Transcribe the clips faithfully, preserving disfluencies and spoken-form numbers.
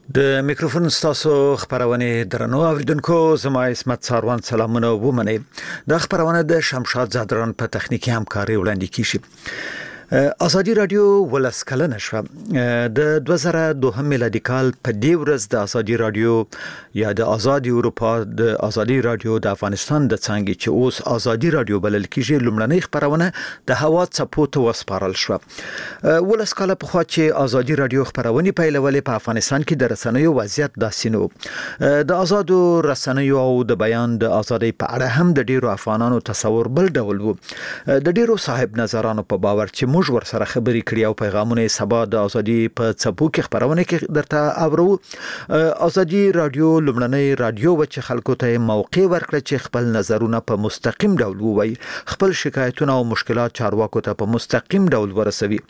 د میکروفون ستاسو خبرونه درنو اوریدونکو زما اسمت ساروان سلامونه ومنئ. د خبرونه د شمشاد زادران په تخنیکی همکاري وړاندې کیږي. ازادي رادیو ولس کلنه شو د دوه زره دوه میلادي کال په دی ورځ د ازادي رادیو یا د ازادي اروپا د ازادي رادیو د افغانستان د څنګه چې اوس ازادي رادیو بلل کیږي لومړنۍ خبرونه د هوا څپو ته وسپارل شو. ولس کله په خوا چې ازادي رادیو خبرونه پیلولې په افغانستان کې د رسنیو وضعیت داسینو د آزادو رسنیو او د بیان د ازادۍ په اړه هم د ډیرو افغانانو تصور بل ډول وو. د ډیرو صاحب نظرانو په باور چې موږ ور سره خبرې کړې او پیغامونه سبا د ازادي په څپو کې خبرونه کې درته اورو. ازادي رادیو لومړنۍ رادیو و چې خلکو ته موقع ورکړه چې خپل نظرونه په مستقیم ډول ووایي، خپل شکایتونه او مشکلات چارواکو ته په مستقیم ډول ورسوي.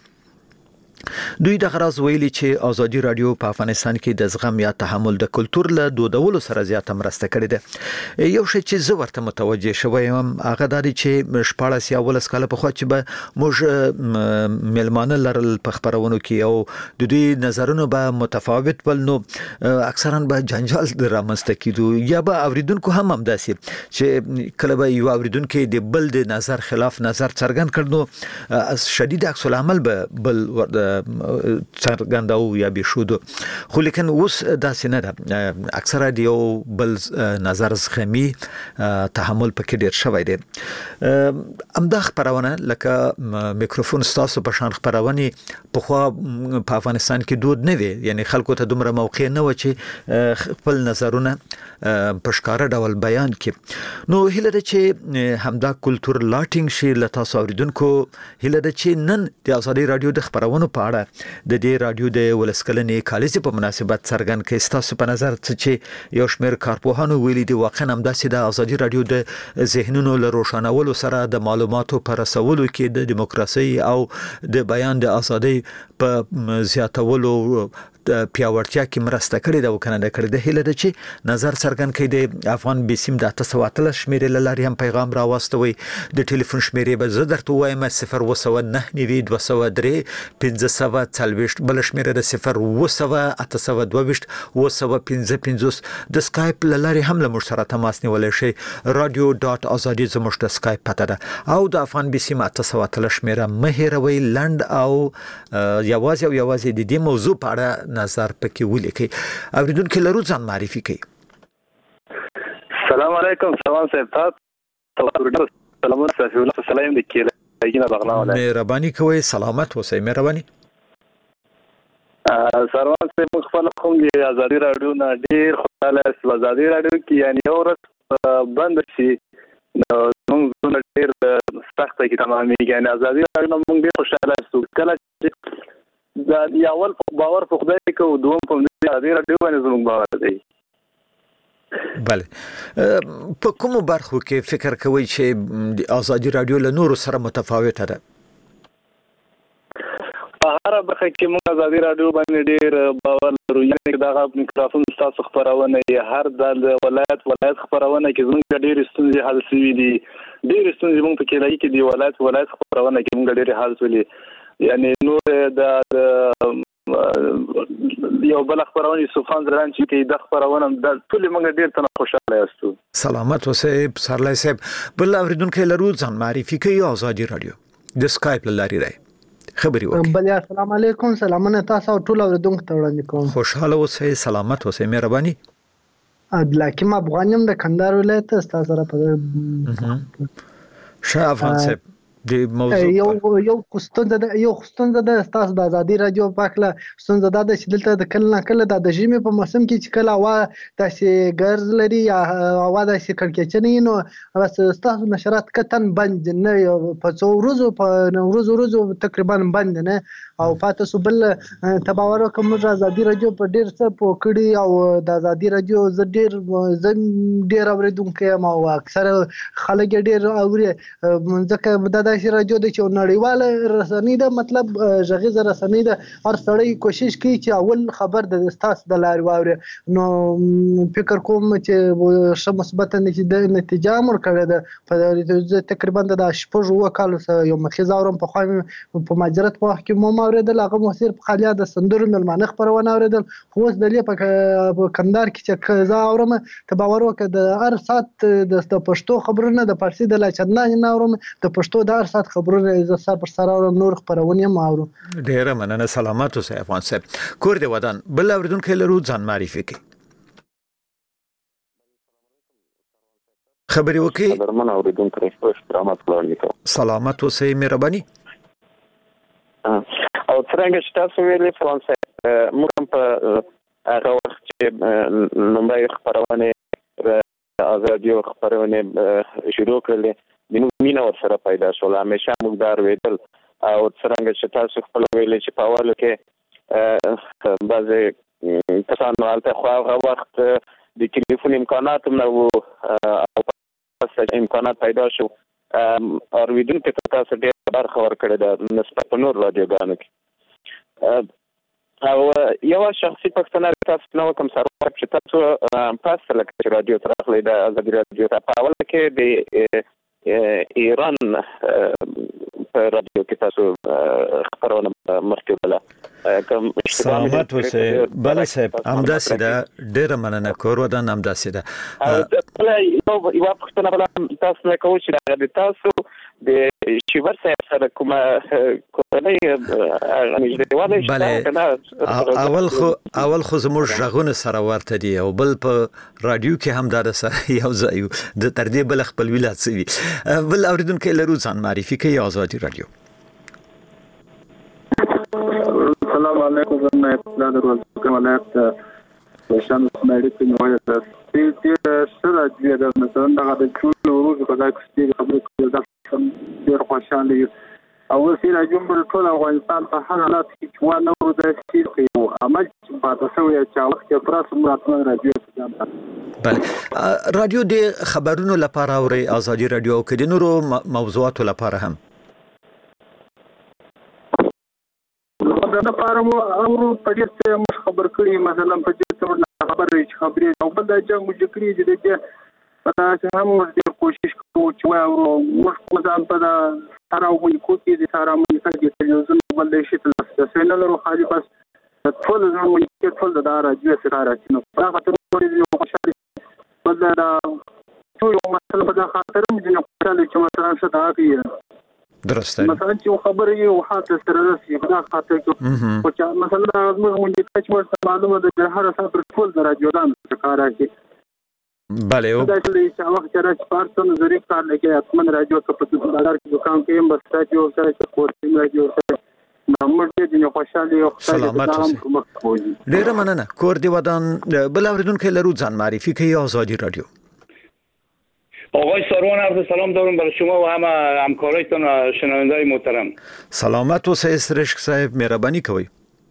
دوی د غراز ویلي چې ازادي رادیو په افغانستان کې د زغم یا تحمل د کلچر له دودولو سره زیاته مرسته کړې ده. یو شی چې زه ورته متوجه شوم هغه د دې چې شپاړس یا ولس کاله په خوا چې به موږ ملمانه لرل په خبرونو کې او د دوی نظرونه به متفاوت بل نو اکثرا به جنجال رامنځته کیدو یا به اوریدونکو هم همداسي چې کله به یو اوریدونکو د بل د نظر خلاف نظر څرګند کړنو از شدید عکس العمل به بل څرګنداو یا به شودو. خو لیکن اوس داسې نه ده، اکثره دیو بل نظر زغمی تحمل پکې ډیر شوی دی. امدا خبرونه لکه میکروفون ستاسو په شان خبرونه په خو په افغانستان کې دود نه وي، یعنی خلکو ته دومره موقع نه و چې خپل نظرونه په ښکارا ډول بیان کړي. نو هله ده چې همدا کلچر لاټینګ شي لته اوریدونکو، هله ده چې نن د ازادي رادیو د خبرونو په اړه د دې رادیو د ولسکلنې کالیزي په مناسبت څرګند کړي. تاسو په نظر چې یو شمېر کارپوهانو ویلي دی واقعا هم داسې د ازادي رادیو د ذهنونو له روښانولو سره د معلوماتو پر رسولو کې د دیموکراسي او د بیان د ازادۍ په زیاتولو د پیاوړتیا کې مرسته کړې ده او کنه د کړې ده. هله ده چې نظر څرګند کړي د افغان بیسیم د تاسو اتل شمیرې لاري هم پیغام راوستوي. د ټلیفون شمیرې به زه درته وایم صفر و سو نه نیوي دوه سو درې پنځه سو څلويشت، بل شمیرې د صفر و سو اته سو دوه و سو پنځه پنځوس. د سکایپ لاري هم له موږ سره تماس نیولای شي. رادیو ډاټ ازادي زموږ د سکایپ پته ده او د افغان بیسیم اته سو اتل شمیره مهیروي لند او یوازې او یوازې د دې موضوع په اړه نظر پکې ولیکي. اوریدونکو لرو ځان معرفي کړئ. السلام علیکم. سلام صاحب تاسو سلامونه صافي الله سلام دې کېله یګنه بغلا ولا مهرباني کوئ. سلامت اوسئ. مهرباني. سروان صاحب خپل کوم دی ازادي رادیو نه ډیر خوشاله اسم ازادي رادیو کې یعنی یو ورځ بند شي نو موږ ډیر سخت کې تمامي یعنی ازادي رادیو موږ ډیر خوشاله اسو. کله دا یاول باور په خدای کو دوم په دې ازادي رادیو باندې زموږ باور دی. بله، په کوم برخو کې فکر کوئ چې د ازادي رادیو له نورو سره متفاوته ده؟ په هر برخه کې موږ ازادي رادیو باندې ډیر باور لرو. یعنی دا غو میکروفون تاسو خبرونه هر د ولایت ولایت خبرونه کې زموږ ډیر ستونزې حل شوي دي. ډیر ستونزې موږ په کې لای کې دی ولایت ولایت خبرونه کې موږ ډیر حل شولې. یعنی نور د یو بل خبرونه سوفان دران چې کې د خبرونه د ټول موږ ډیر تنه خوشاله یاستو. سلامت اوسئ سرلای صاحب. بل اوریدونکو لرو ځان معرفي کوي. ازادي رادیو د سکایپ لاري راي خبري وکړي. بل السلام علیکم. سلامونه تاسو ټول اوریدونکو ته وړاندې کوم. خوشاله اوسئ. سلامت اوسئ. مهرباني. عبدالحکیم افغانیم د کندهار ولایت تاسو سره په شاه افغان صاحب د موضوع یو یو خستون د یو خستون د تاسو د ازادي رادیو پاکله خستون د د شدلته د کله کله د ژمي په موسم کې چې کله وا تاسو ګرز لري یا وا د کړکېچنې نو بس تاسو نشرات کتن بند نه په څو ورځو په ورځو ورځو تقریبا بند نه او پاتې سو. بل تباور کوم ازادي رادیو په ډیر څه پوکړي او د ازادي رادیو ز ډیر زم ډیر اوریدونکو ما او اکثر خلک ډیر اوري ځکه د داسې رادیو د چې نړیواله رسنۍ ده، مطلب غږیزه رسنۍ ده. هر سړی کوشش کوي چې اول خبر د تاسو د لارې واوري. نو فکر کوم چې ښه مثبت نتیجه مور کړې ده. په تقریبا د شپږ اووه کالو سره یو مخیزه اورم په خوا په ماجرت په وخت کې مو اورېدل، هغه مصیر په خالیا د سندرو ملمانه خپرونه اورېدل. خو اوس د لې په کندهار کې چې زه اورم ته باور وکړه د هر سات د پښتو خبرونه د فارسي د لاچندانې نه اورم، د پښتو د هر سات خبرونه زه سر پر سر اورم، نور خپرونه هم اورم. ډیره مننه. سلامات اوسئ افغان صاحب. کور دی ودان بل اوریدونکو لرو ځان معرفي کړئ. خبري وکي درمن اوریدونکو احترامات وړاندې کوم. سلامات اوسئ مهرباني. او څنګه چې تاسو ویلي فرانسه موږ هم په هغه وخت چې لومړی خبرونه ازادي او خبرونه شروع کړل د موږ مینه ورسره پیدا شول. همیشه موږ دار ویل او څنګه چې تاسو خپل ویلي چې په اول کې بعضې کسانو هلته خو هغه وخت د ټلیفون امکانات هم نه وو او امکانات پیدا شو. اوریدونکو ته تاسو ډېر برخه ورکړې ده نسبت په نور رادیوګانو کې. او یو شخصي پوښتنه تاسو نو کوم سره چې تاسو پاس لکه رادیو تر اخلي د ازادي رادیو په اول کې د ایران په رادیو کې تاسو خبرونه مخکې کوم. سلامات اوسئ بل صاحب. همداسې ده ډېره مننه. کور ودان همداسې ده. یو پوښتنه بله تاسو نه کوو چې د تاسو د شیور صاحب سره کومه کورنۍ نږدېوالی شته؟ اول خو اول خو زموږ غږونه سره ورته دي او بل په رادیو کې هم دا سره یو ځای د تر دې بل خپل ولایت سوي. بل اوریدونکو لرو ځان معرفي کوي. ازادي رادیو. السلام علیکم. زما اطلاع درول کوم ولایت شان سمېړي کې نوې ده. چې چې سره د دې مثلا د ټول ورځې په دغه کې خبرې کوي دا ډېر خوشاله دي. او سي راځم پر ټول افغانستان په هغه حالت کې چې و نو د سیر کوي عمل چې په تاسو یې چې وخت پراس مراتب راځي. بله رادیو د خبرونو لپاره او ازادي رادیو کې د نورو موضوعاتو لپاره هم د لپاره مو او په دې څه مخ خبر کړی مثلا په دې څه خبرې خبرې او بل د جنگ مجکري دي چې پتہ هم موږ کوشش کوو چې موږ ځان په سره وایو چې د سره موږ څنګه تلویزیون باندې شي تاسو څنګه لرو خالي بس ټول ځان موږ کې ټول د راځي سره راځي نو په هغه ټول یو خوشاله بل دا ټول مثلا په خاطر موږ نه خوشاله چې مثلا څه دا کوي درسته مثلا چې خبرې یو حالت سره راسي خدا خاطر کې او چې مثلا موږ مونږ چې څه معلومه ده هر څه پر ټول راځيودان کار کوي. بله او دا چې وخت راځي پارسن زری کار لګي اتمن راځي او په ډالر کې دکان کې هم بس راځي سره چې کوټ راځي سره موږ دې نه خوشاله یو سلامات اوسئ. ډیره مننه. کور دی ودان بل اوریدونکو لرو ځان معرفي کوي. ازادي رادیو. آقای ساروان عرض سلام دارم برای شما و همه همکارایتان و شنونده‌های محترم. سلامت اوسئ سرشک صاحب مهربانی کوي.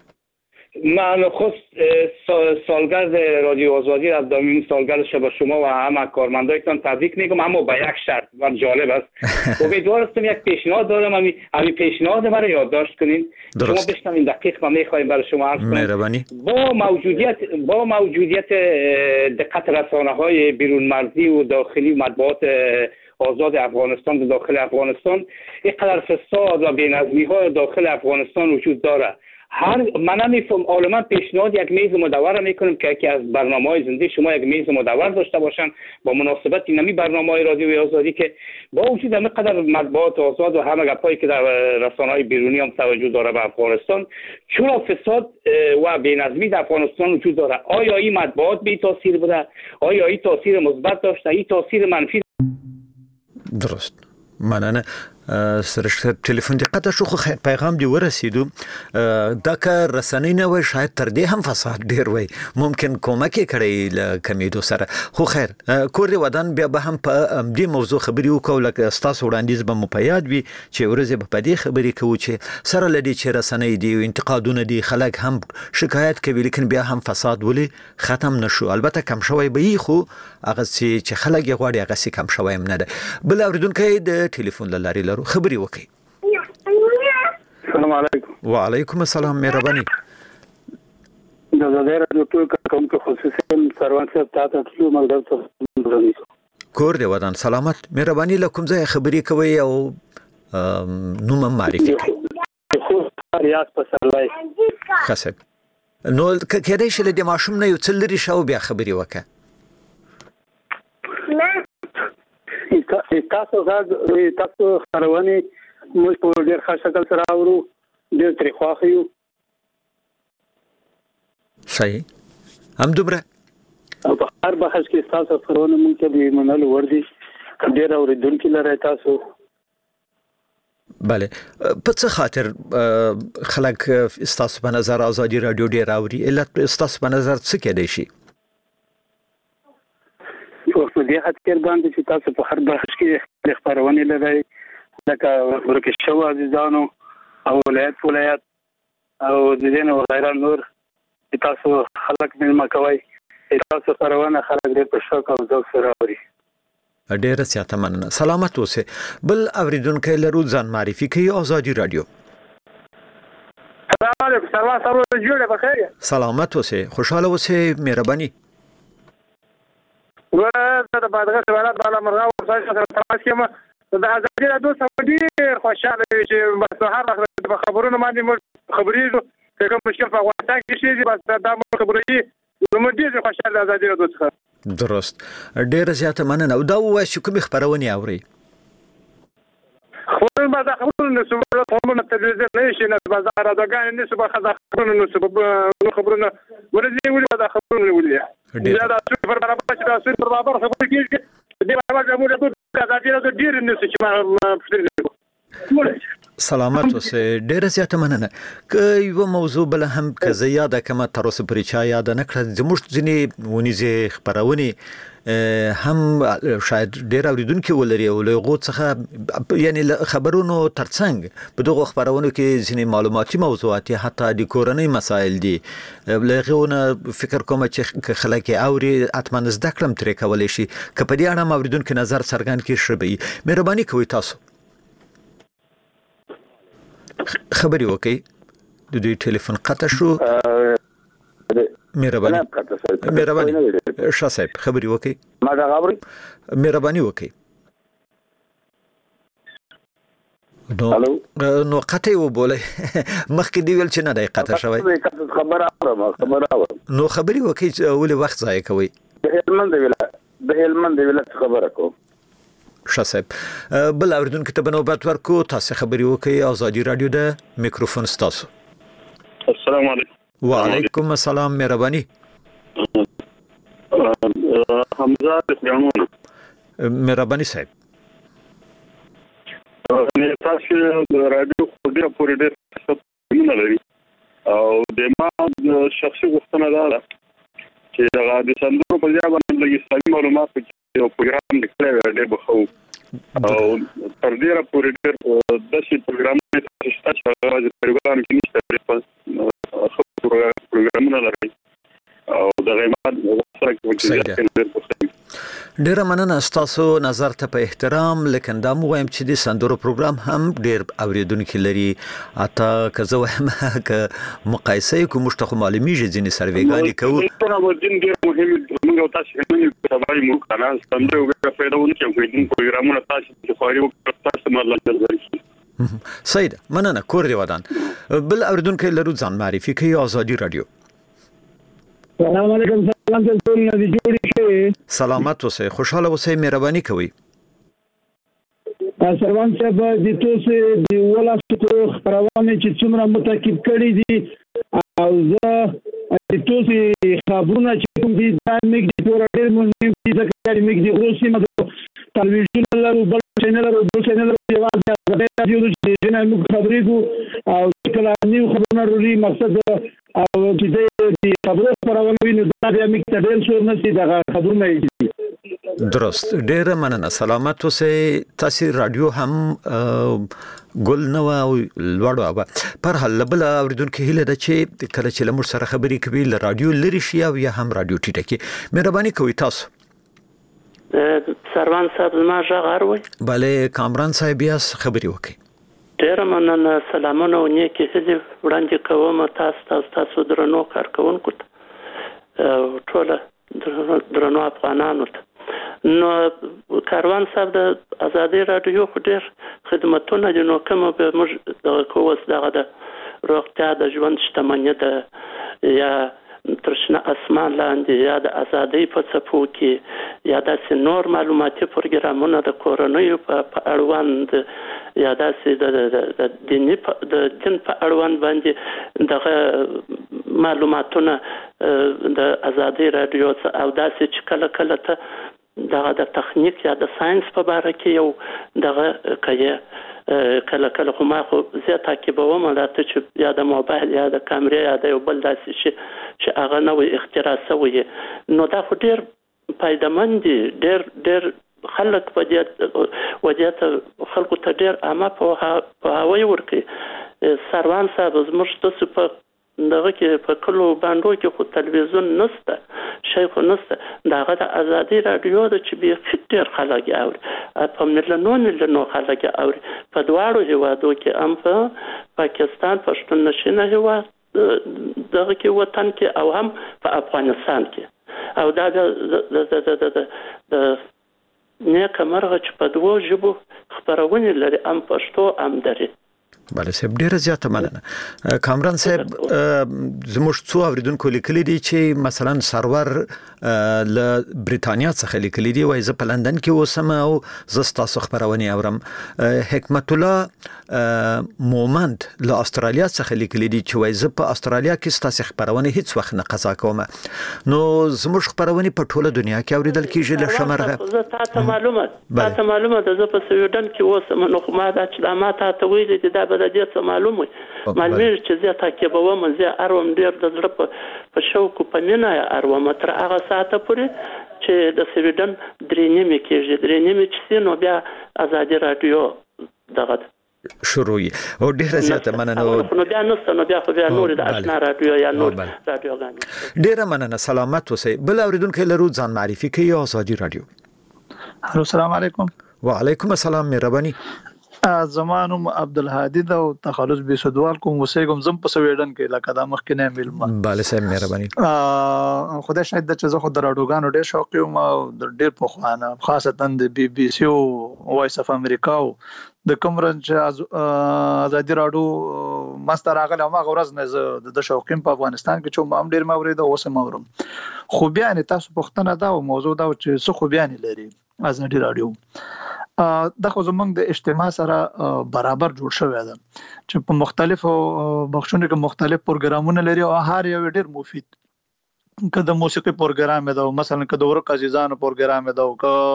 من خود سالگرد رادیو آزادی از دومین سالگردش به شما و همه کارمندایتان تبریک میگم، اما با یک شرط و جالب است. امیدوار هستم یک پیشنهاد دارم، همین همین پیشنهاد مرا یادداشت کنین. شما بشنوین دقیق ما میخوایم برای شما عرض کنیم. با موجودیت با موجودیت دقت رسانه‌های بیرون مرزی و داخلی مطبوعات آزاد افغانستان و داخل افغانستان اینقدر فساد و بی‌نظمی‌های داخل افغانستان وجود داره. هر من نمیفهم عالما پیشنهاد یک میز مدور میکنم که یکی از برنامه‌های زنده شما یک میز مدور داشته باشن با مناسبت اینمی برنامه‌های رادیوی آزادی که با وجود همینقدر مطبوعات آزاد و همه گپایی که در رسانه‌های بیرونی هم توجه داره به افغانستان، چرا فساد و بی‌نظمی در افغانستان وجود داره؟ آیا این مطبوعات بی تاثیر بوده؟ آیا این تاثیر مثبت داشته؟ این تاثیر منفی؟ درست. مننه. سرشت تلفن دقت شو خو پیغام دی ورسیدو. دا که رسنۍ نه وای شاید تر دې هم فساد ډیر وای، ممکن کومک کړي ل کمیدو سره. خو خیر کور دی ودان بیا به هم په دې موضوع خبري وکړو، لکه تاسو وړاندیز به مو په یاد وي چې ورځ په دې خبري کوو چې سره لدی چې رسنۍ دی او انتقادونه دی خلک هم شکایت کوي، لیکن بیا هم فساد ولې ختم نشو. البته کم شوی به خو هغه چې خلک یې غواړي هغه سي کم شوی هم نه ده. بل اوریدونکو د ټلیفون لاري لرو خبري وکي. السلام علیکم. وعلیکم السلام مهرباني. د زړه د ټول کوم کې خصوصي سروان صاحب تاسو ته مقدار څه کور دی ودان سلامت مهرباني لکم ځای خبري کوي او نوم معرفي کوي. خو ریاض پسرلای خاصه نو کېدای شي د ماشوم نه یو څل لري شاو بیا خبري وکړه. تاسو غاز تاسو خرواني موږ په ډېر ښه شکل سره اورو ډېر ترې خوښ یو. صحیح هم دومره او په هر بحث کې تاسو خروانه مونږ ته به منل وردی ډېر اوریدونکي لري تاسو. بله په څه خاطر خلک استاسو په نظر ازادي رادیو ډېر اوري علت استاسو په نظر څه کېدای شي؟ په دې خاطر باندې چې تاسو په هر بحث کې خبرونه لرئ لکه ورکه شو عزیزانو او ولایت ولایت او د دې نو غیر نور تاسو خلک ملما کوي تاسو خبرونه خلک دې په شوق او ذوق سره اوري. ډېر زیاته مننه سلامت اوسه. بل اوریدونکو لرو ځان معرفي کوي ازادي رادیو. سلام علیکم سلام سره جوړه بخیر سلامت اوسه خوشاله اوسه مهرباني. ورته د بادغه سوالات بالا مرغه او سره تماس کېما د ازادي رادیو سره ډېر خوشاله چې بس هر وخت په خبرونو باندې خبرې کوم مشکل په واسطه کې شي بس دا خبرې نو ډېر خوشاله ازادي رادیو څخه. درست ډېر زیاته مننه او دا وایي چې کوم خبرونه اوري. خبرونه بعد خبرونه نو څه خبرونه تلویزیون نه شي نه بازار راځي نه څه به خبرونه نو څه خبرونه ورته ویلي دا خبرونه ویلي. دا د څو پر برابر چې دا څو پر برابر خبرې کیږي دې باندې موږ ته ازادي رادیو ډېر نه څه چې ما سلامت اوسه ډېر زیاته مننه. که یو موضوع بل هم که زه یاده کوم تر اوسه پرې چا یاد نه کړ زموږ ځینې ونیزه خبرونه هم شاید ډېر اوریدونکو ولري او له غو څخه یعنی خبرونو ترڅنګ په دغه خبرونو کې ځینې معلوماتي موضوعات حتی د کورنۍ مسایل دي لغونه فکر کوم چې خلک اوري اتمن زده کړم ترې کولای شي که په دې اړه اوریدونکو نظر څرګند کړي شي مهرباني کوي تاسو خبري وکي. د دوی ټلیفون قطع شو مهرباني مهرباني شاه صاحب خبري وکي ما دا خبري مهرباني وکي نو نو قطع و بوله مخکې دی ویل چې نه دی قطع شوی خبر اورم خبر اورم نو خبري وکي ولې وخت ضایع کوي. د هلمند ویلا د هلمند ویلا خبره کوم شاه صاحب بل اوریدونکو ته بنوبت ورکو تاسو خبري وکي ازادي رادیو د میکروفون ستاسو. السلام علیکم. وعلیکم السلام مهرباني. حمزه اسلامون مهرباني صاحب. نه تاسو رادیو خو دې پورې ډېر څه نه لري او د ما شخصي غوښتنه ده چې دا د سندرو په ځای باندې د اسلامي معلومات یو پروګرام لیکلی ډېر بخو او تر ډېره پورې ډېر داسې پروګرامونه شته چې هغه د پروګرام کې نشته پروګرامونه لري او د غیمات سره کې ډېر مننه تاسو نظر ته په احترام لیکن دا مو وایم چې د سندرو پروګرام هم ډېر اوریدونکو لري اته که زه وایم که مقایسه کوم مشتخ معلومیږي ځینې سروېګانې کوو دا ورځین ډېر مهم موږ تاسو هم سبای مو کنه سندرو په فایده کې کوم پروګرامونه تاسو د خاري وکړ تاسو مطلب درځي. صحیح ده مننه کور دی ودان. بل اوریدونکو لرو ځان معرفي کوي ازادي رادیو. سلام علیکم سلام ټول نه جوړی شي سلامت اوسه خوشاله اوسه مهرباني کوي. سروان صاحب د توسه د ولاسو خبرونه چې څومره متعقب کړي دي او زه د توسه خبرونه چې کوم دي د میګ د پور ډېر مهم دي ځکه چې میګ د روسي مده ټلویزیون لرو بل چینل لرو بل چینل لرو یوازې د رادیو د جنا موږ خبرې کو او کله نیو خبرونه ورولي مقصد او چې د خبرو خبرونه ویني دا د میګ ته ډېر شور نشي د خبرونه دي. درست ډېر مننه سلامت اوسه. تاسو رادیو هم ګل نو او لوړو ابا پر حل بل اوریدونکو هله د چې کله چې لمر سره خبرې کوي ل رادیو لري شي او یا هم رادیو ټیټه کې مهرباني کوي تاسو. سروان صاحب زما ژغ وي. بله کامران صاحب بیا خبري وکي. ډیر مننه، سلامونه او نیکی هیلې وړاندې کوم تاسو تاسو تاسو درنو کارکونکو ته ټول درنو افغانانو ته. نو کاروان صاحب د ازادي رادیو خو ډیر خدمتونه دي، نو کوم به موږ دغه کووس دغه د روغتیا د ژوند شتمنۍ د یا ترشنه اسمان لاندې یا د ازادۍ په څپو کې یا داسې نور معلوماتي پروګرامونه د کورنیو په اړوند یا داسې د دیني د دین په اړوند باندې دغه معلوماتونه د ازادي رادیو او داسې چې کله کله ته دغه د تخنیک یا د ساينس په اړه کې یو دغه کوي کله کله خو ما خو زه تعقیبوم راته چې یا د موبایل یا د کیمرې یا د یو بل داسې شي چې هغه نوې اختراع شوی، نو دا خو ډیر پایدمن دي، ډیر ډیر خلک په دې وجه خلکو ته ډیر عامه په هوای ورکي. سروان صاحب زموږ تاسو په دغه کې په کلو باندې کې خو تلویزیون نشته، شي خو نشته، دغه د ازادي رادیو د چې به ډیر خلک اوري، په مليونونو مليونو خلک اوري په دواړو هیوادو کې، هم په پاکستان پښتون نشینه هیواد دغه کې وطن کې او هم په افغانستان کې. او دا د د نیکه مرغه چې په دوو ژبو خبرونه لري، هم پښتو هم دري. بله صاحب ډیره زیاته مننه. کامران صاحب زموږ څو اوریدونکو لیکلي دي چې مثلا سرور له بریتانیا څخه لیکلي دي، وایي زه په لندن کې اوسم او زه ستاسو خبرونه اورم. حکمت الله مومند له استرالیا څخه لیکلي دي چې وایي زه په استرالیا کې ستاسو خبرونه هیڅ وخت نه قضا کوم. نو زموږ خبرونه په ټوله دنیا کې اوریدل کیږي له شمرغه. زه تاسو معلومه تاسو معلومه ده زه په سویډن کې اوسم، نو خو ما دا چې ما ته ویلي دي دا به د دې څه معلومه معلومه چې زه تعقیبوم، زه اروم ډیر د زړه په شوق په مینا اروم تر هغه ساعته پورې چې د سویډن درې نیمه کېږي، درې نیمه چې نو بیا ازادي رادیو دغه شروع او ډیره زیاته مننه. نو بیا نو نو بیا خو بیا نور د آشنا رادیو یا نور رادیوګان ډیره مننه. سلامت اوسئ. بل اوریدونکو لرو ځان معرفي کوي ازادي رادیو. السلام علیکم. وعلیکم السلام. مهرباني. زمانم عبدالهادي دا تخلص به سدوال کوم وسېګم زم په سویډن کې لکه دا مخکې نه ملم. bale صاحب مهرباني. خدای شاید د چې زه خو د راډیوګانو ډېر شوق یم او ډېر په خوانه خاصتا د بي بي سي او وایس اف امریکا او د کومرنج ازادي راډیو ماستر راغله ما غورز نه د شوقیم په افغانستان کې چې ما ډېر مورید او سم اورم. خو بیا نه تاسو پښتنه دا او موضوع دا چې څه خو بیا نه لري ازادي راډیو دا خو زمونږ د اجتماع سره برابر جوړ شوی ده چې په مختلفو بخښونو کې مختلف پروګرامونه لري او هر یو ډېر مفید. که د موسیقي پروګرام ده مثلا که د ورک عزیزانو پروګرام ده او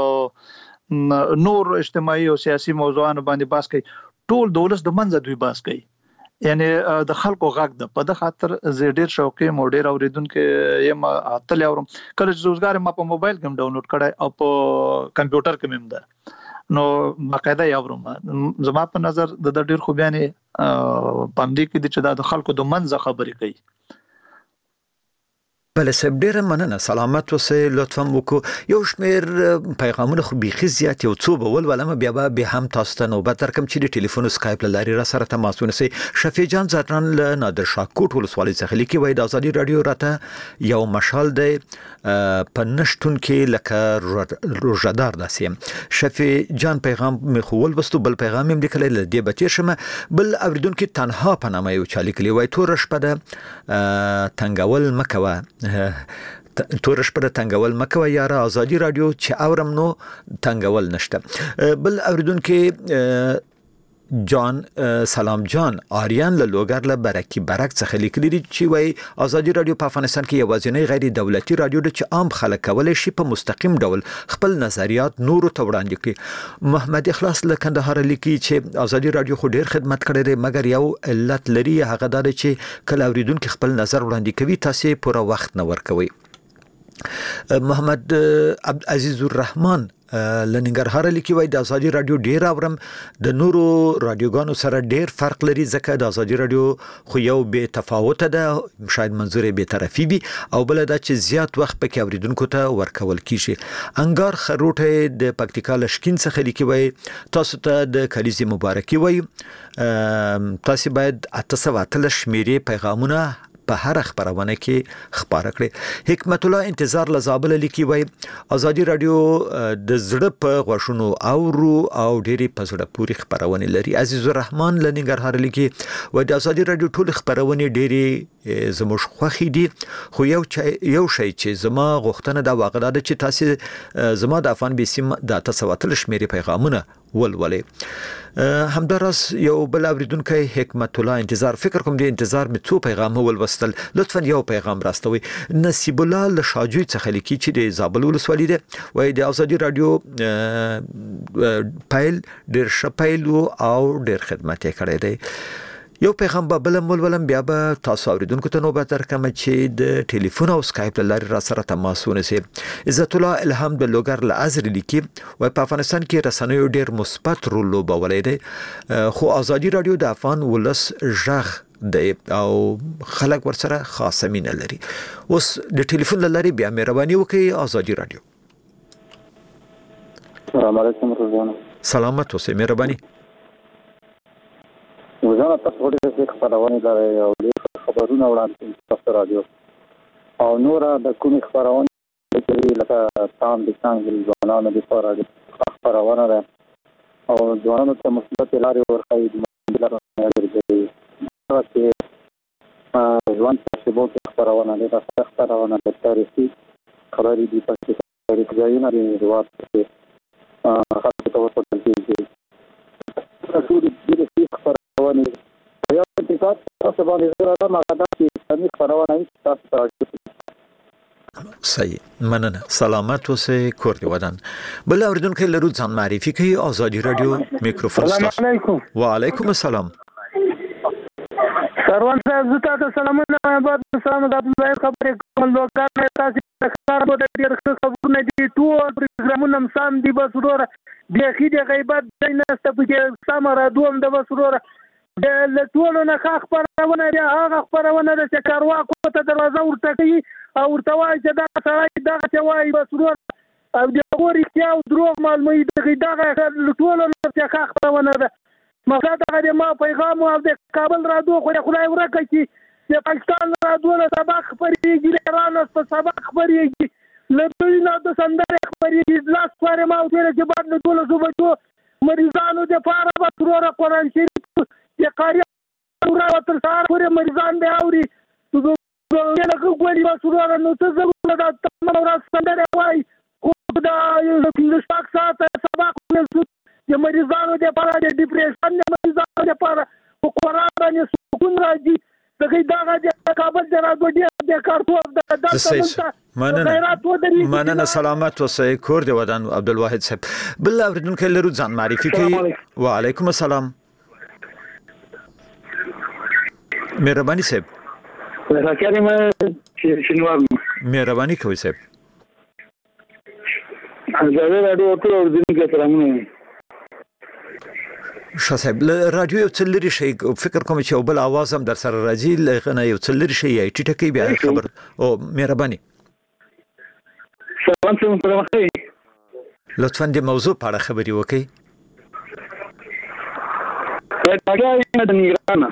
که نور اجتماعي او سیاسي موضوعانو باندې بحث کوي، ټول دولت د منځه دوی بحث کوي، یعنی د خلکو غږ ده. په د خاطر زه ډېر شوقي مو ډېر اوریدونکو یم اتل اورم کله چې روزګار ما په موبایل کې ډاونلوډ کړای او په کمپیوټر کې مم ده نو باقاعده یاورم. زما په نظر د ډېر خوبیانه پاندې کې د چې د خلکو د منځه خبرې کوي. بله صاحب ډیره مننه. سلامت اوسئ. لطفا وکړو یو شمیر پیغامونه خو بیخي زیات یو څو به ولولم بیا به بیا هم تاسو ته نوبت درکم چې د ټلیفون اسکایپ له لارې را سره تماس ونیسئ. شفیع جان زاټران له نادر شاه کوټ ولسوالۍ څخه لیکي، وایي د ازادي راډیو راته یو مشال دی په نشتون کې لکه روژهدار داسې یم. شفیع جان پیغام مې خو ولوستو، بل پیغام مې هم لیکلی له دې به تېر شمه. بل اوریدونکي تنها په نامه یو چا لیکلي، وایي توره شپه ده تنګول مه کوه تور شپه تنګول مکوه یاره، ازادي راډیو چې اورم نو تنګول نشته. بل اوریدونکو جان سلام جان آریان له لوګر له برکی برک څخه لیکلي دي چې وایي ازادي راډیو په افغانستان کې یوازینی غیر دولتي راډیو ده چې عام خلک کولی شي په مستقیم ډول خپل نظریات نورو ته وړاندې کړي. محمد اخلاص له کندهار لیکي چې ازادي راډیو خو ډیر خدمت کړی دی مګر یو علت لري، هغه دا دی چې کله اوریدونکو خپل نظر وړاندې کوي تاسو پوره وخت نه ورکوي. محمد عبد عزیز الرحمن لنګرهار لیکي وای د ازادي رادیو ډیر اورم د نورو رادیوګانو سره ډیر فرق لري ځکه د ازادي رادیو خو یو به تفاوت ده شاید منظور به طرفي وي او بل دا چې زیات وخت پکې اوریدونکو ته ورکول کیږي انګار خروټه د پکتیکا لشکین څخه لیکي وای تاسو ته د کلیزي مبارکي وای تاسو باید اته سوه شمیرې پیغامونه په هر خبرونه کې خبره کړي حکمت الله انتظار لزابل لیکي وای ازادي رادیو د زړه په غوښونو اورو او ډېری په زړه پوری خبرونه لري عزیز الرحمن لنګرهار لیکي وای د ازادي رادیو ټول خبرونه ډېری زموږ خوخي دي خو یو یو شی چې زما غوښتنه دا واقعا ده چې تاسو زما د افغان بیسیم د تاسو شمیرې پیغامونه ولولې همدارس یو بل اوریدونکو حکمت الله انتظار فکر کوم د انتظار می څو پیغام ولوستل لطفا یو پیغام راستوي نصیب الله لشاجوی څخه لیکي چې د زابل ولسوالۍ ده وای د ازادي رادیو پایل ډیر شپایل او ډیر خدمت یې کړی دی یو پیغام به بل مولولم بیا به تاسو اوریدونکو ته نوبت درکم چې د ټلیفون او اسکایپ لاري را سره تماس ونیسي عزت الله الهام د لوګر لازر لیکي وای په افغانستان کې رسنیو ډیر مثبت رول لوبولای دی خو ازادي رادیو د افغان ولس ژغ دی او خلک ورسره خاصه مینه لري اوس د ټلیفون لاري بیا مهرباني وکړئ ازادي رادیو السلام علیکم روزانه سلامت اوسئ مهرباني روزانه تاسو ډېر څه خبرونه لرئ او ډېر خبرونه وړاندې تاسو رادیو او نور د کومې خبرونه چې لکه تام د څنګه ځوانانو لپاره د خبرونه ده او ځوانانو ته مثبت لارې ورخایي د لارې ورګي چې ځوان څه به خبرونه ده تاسو خبرونه د تاریخي خبرې دي چې تاریخ ځایونه لري روایت کې خاصه توګه په دې تاسو د دې خبرونه یو اتفاق تاسو باندې زړه ما غدا چې سمي خبرونه تاسو ته صحیح مننه سلامت اوسئ کور دی ودان بل اوریدونکو لرو ځان معرفي کوي ازادي رادیو میکروفون السلام علیکم وعلیکم السلام سروان صاحب زه تاسو سلامونه بعد سلام د عبدالله خبرې کوم لوګر تاسو ښکار به ډېر ښه خبرونه دي ټول پروګرامونه سم دي بس وروره د خېدې غیبت دینسته په سم را دوم د بس وروره د ټولو نه خبرونه بیا هغه خبرونه د کارواکو ته دروازه ورته کوي او ورته وایي چې دا سړی دغه څه وایي بس وروره او د هغو رښتیا او دروغ معلوموي دغه ټولو نه څه خبرونه ده مقصد هغه د ما پیغام او د کابل رادیو خو خدای ورکړي چې د پاکستان رادیو له سبق خبرېږي له ایران په سبق خبرېږي له دوی نه د سندرې خبرېږي لاس پرې ما ویل چې بعد له ټولو صوبو مریضانو دپاره به وروره قرآن شریف د قاري وروره تر سهار پورې مریضان به اوري لکه ګولي به وروره نو څه ضرور ده تمامه ورځ سندرې وایي خو د شپږ ساعته سبق د مریضانو لپاره د ډیپریشن د مریضانو لپاره په قرآن باندې سکون راځي دغه دغه د کابل د رادیو د کارتوب د دغه مننه مننه سلامت اوسئ کور دی ودان عبدالواحد صاحب بل اوریدونکو لرو ځان معرفي کوي وعلیکم السلام مهرباني صاحب راکړم چې شنوار مهرباني کوي صاحب زه رادیو ټول اوریدونکو سلامونه شاه صاحب رادیو یو څل لري شي فکر کوم چې بل आवाज هم در سره راځي لغه یو څل لري شي یا ټیټه کوي بیا خبر او مهرباني سلام سلام لطفا د موضوع په اړه خبري وکړئ دا د نیرانه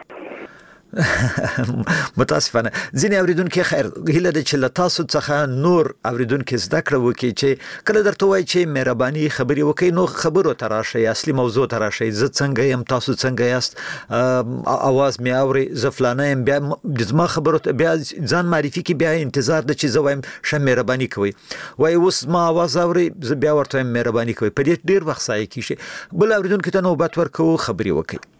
متاسفانه ځینې اوریدونکو خیر هیله ده چې له تاسو څخه نور اوریدونکو زده کړه وکړي چې کله درته وایي چې مهرباني خبري وکړي نو خبرو ته راشي اصلي موضوع ته راشي زه څنګه يم تاسو څنګه یاست اواز مې اوري زفلانه يم بیا د زما خبرو ته بیا ځان معرفي کې بیا انتظار د چې زه وایم شه مهرباني کوي وای اوس ما اواز اوري زه بیا ورته مهرباني کوي په دې ډیر وخت ځای کیږي بل اوریدونکو ته نوبت ورکو خبري وکړي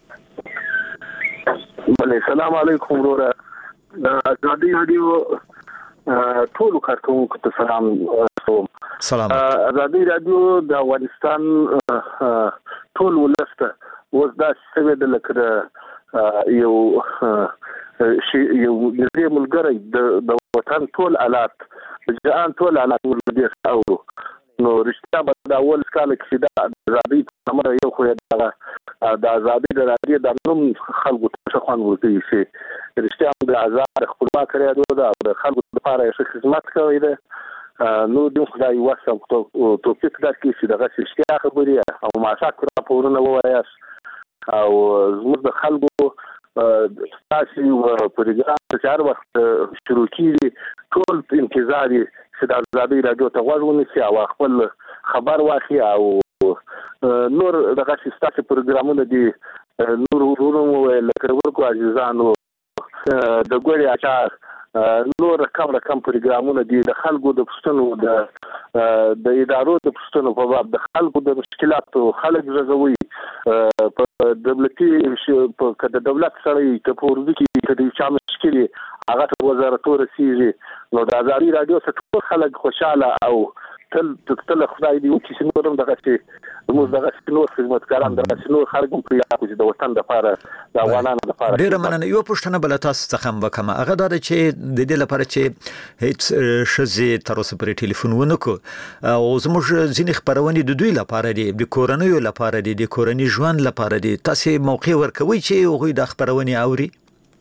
بله سلام علیکم وروره د ازادي رادیو ټول کارکونکو ته سلام سلام ازادي رادیو د افغانستان ټول ولسته اوس دا څه د لکه یو شی یو د ملګری د وطن ټول آلات ځان ټول علاقه ولدي او نو رښتیا به د اول کال کې دا آزادي په یو خو دا د آزادي د راځي د نوم خلکو ته خوان ورته شي رښتیا د آزاد خپلواک کړی دا د خلکو لپاره یې خدمت کوي دا نو د خدای واسم توفیق درکړي چې دغه رښتیا خبرې او ماشاءالله راپورونه وایاست او زموږ د خلکو تاسو پروګرام چې هر وخت شروع کیږي ټول انتظار چې د آزادي رادیو ته غوږ او خپل خبر واخلي او نور دغه تاسو پروګرامونه دي نور ورونو لکه ورکو عزیزانو د ګوري اچار نور کم رقم پروګرامونه دي د خلکو د پښتنو د د ادارو د پښتنو په باب د خلکو د مشکلاتو خلک زغوي په دولتي په د دولت سره د پورځي کې د چا مشکلي هغه وزارت ورسیږي نو د آزادي رادیو څخه خلک خوشاله او تل تل خدای دې وکړي چې نورم دغه چې موږ دغه نور خدمتګاران دغه نور خلک هم پرې راکوي د وطن لپاره د افغانانو لپاره ډېر مننه یو پښتنه بل تاسو څخه هم وکم هغه دا چې د دې لپاره چې هیڅ شزه تر اوسه پر ټلیفون ونکو او زموږ ځینې خبرونه د دوی لپاره دي د کورنۍ لپاره دي د کورنۍ ژوند لپاره دي تاسو موقع ورکوي چې هغه د خبرونه اوري